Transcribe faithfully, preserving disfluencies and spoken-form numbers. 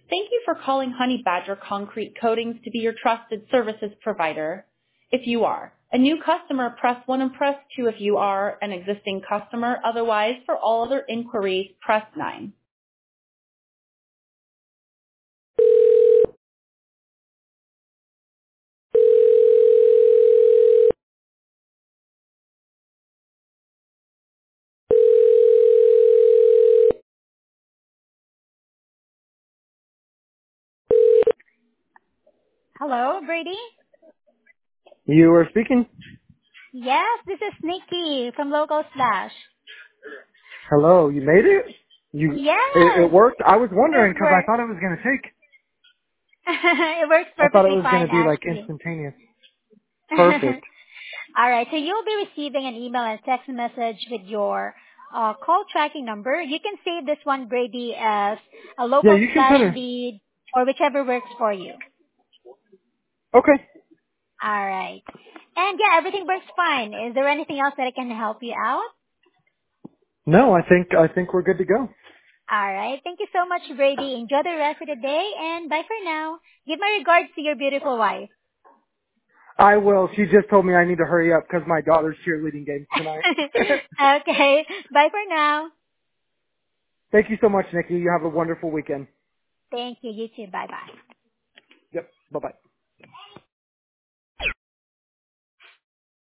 Thank you for calling Honey Badger Concrete Coatings to be your trusted services provider. If you are a new customer, press one and press two if you are an existing customer. Otherwise, for all other inquiries, press nine. Hello, Brady? You were speaking? Yes, this is Nikki from Local Slash. Hello, you made it? You, it, it Yes, worked? I was wondering it because I works. thought it was going to take. It works I thought it perfectly was going fine, to be like actually. instantaneous. Perfect. All right, so you'll be receiving an email and text message with your uh, call tracking number. You can save this one, Brady, as a Yeah, Local you can Slash put her. lead or whichever works for you. Okay. All right. And yeah, everything works fine. Is there anything else that I can help you out? No, I think, I think we're good to go. All right. Thank you so much, Brady. Enjoy the rest of the day, and bye for now. Give my regards to your beautiful wife. I will. She just told me I need to hurry up because my daughter's cheerleading games tonight. Okay. Bye for now. Thank you so much, Nikki. You have a wonderful weekend. Thank you. You too. Bye-bye. Yep. Bye-bye.